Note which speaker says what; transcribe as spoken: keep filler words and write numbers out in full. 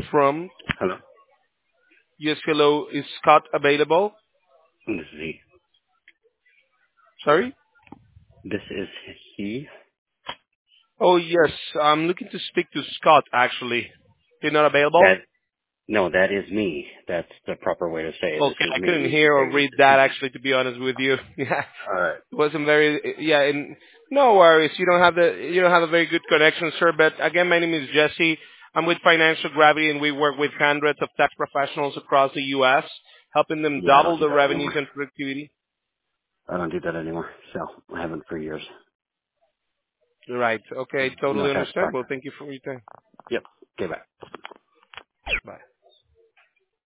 Speaker 1: from.
Speaker 2: Hello?
Speaker 1: Yes, hello. Is Scott available?
Speaker 2: This is he.
Speaker 1: Sorry?
Speaker 2: This is he?
Speaker 1: Oh, yes. I'm looking to speak to Scott, actually. You're not available?
Speaker 2: That, no, that is me. That's the proper way to say it.
Speaker 1: Okay,
Speaker 2: This is
Speaker 1: I couldn't
Speaker 2: me.
Speaker 1: hear or
Speaker 2: Wait.
Speaker 1: read that, actually, to be honest with you. Yeah,
Speaker 2: Alright.
Speaker 1: it wasn't very. Yeah, and no worries. You don't have the. You don't have a very good connection, sir. But again, my name is Jesse. I'm with Financial Gravity, and we work with hundreds of tax professionals across the U S, helping them
Speaker 2: Yeah, I don't
Speaker 1: double
Speaker 2: do
Speaker 1: the
Speaker 2: that
Speaker 1: revenues
Speaker 2: anymore.
Speaker 1: and productivity.
Speaker 2: I don't do that anymore. So, I haven't for years.
Speaker 1: Right. Okay,
Speaker 2: No
Speaker 1: totally
Speaker 2: tax plan.
Speaker 1: understandable. Thank you for your time.
Speaker 2: Yep. Okay, bye.
Speaker 1: Bye.